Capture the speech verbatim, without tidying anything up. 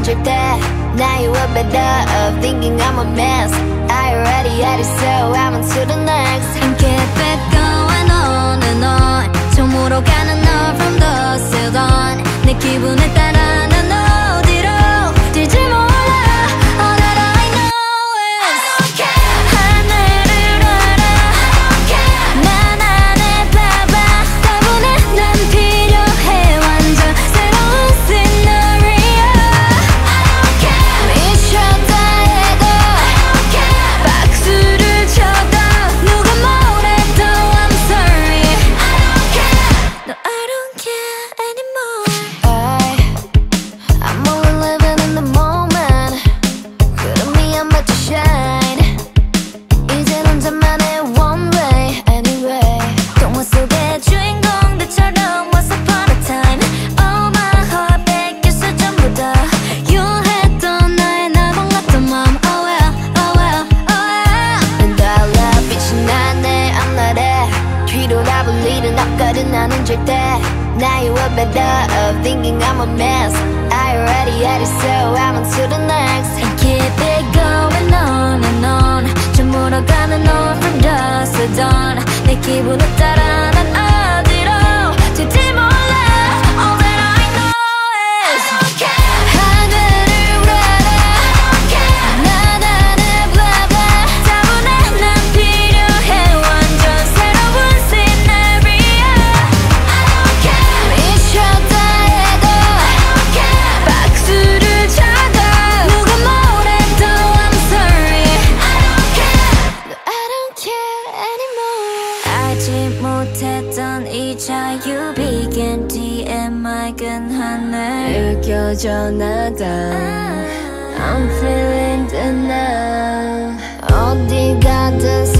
줄 때 Now you are better of thinking I'm a mess. I already had it so I'm on to the next. And keep it going on and on. 처음으로 가는 너 from dusk till dawn. 내 기분에 따라 난 어디로 뛸지 몰라. All that I know is I don't care. 하늘을 알아. I don't care. 난 안에 봐봐. 때문에 난 필요해. 완전 새로운 scenario. I don't care. 미쳤다 해도 I don't care. 박수를 쳐도 누가 뭐래도 I'm sorry. I don't care. No, I don't care anymore. I, I'm only living in the moment. 구름이 안 맞춰 shine. 이젠 혼자만의 one way anyway. 동화 속의 주인공들처럼 once upon a time. Oh my heart 뺏겼어 전부 다. 유했던 나의 나 몰랐던 맘. Oh well, oh well, oh well. And I love 빛이 나네 I'm not it. 뒤돌아볼 일은 없거든 나는 절대. Now you are better of thinking I'm a mess. I already had it so I'm on to the next. And keep it going on and on. 저물어 가는 너 from dusk till dawn. 내 기분에 따라 난 어디로 튈지 몰라. All that I know is I don't care. 하늘을 알아. I don't care. 난 안에 blah blah. 때문에 난 필요해. 완전 새로운 scenario. I don't care. 미쳤다 해도 I don't care. 박수를 쳐도 누가 뭐래도 I'm sorry. I don't care. No, I don't care anymore. 알지 못했던 이 자유비긴 뒤에 맑은 하늘 느껴져 나다 아. I'm feeling the now. 어디 가든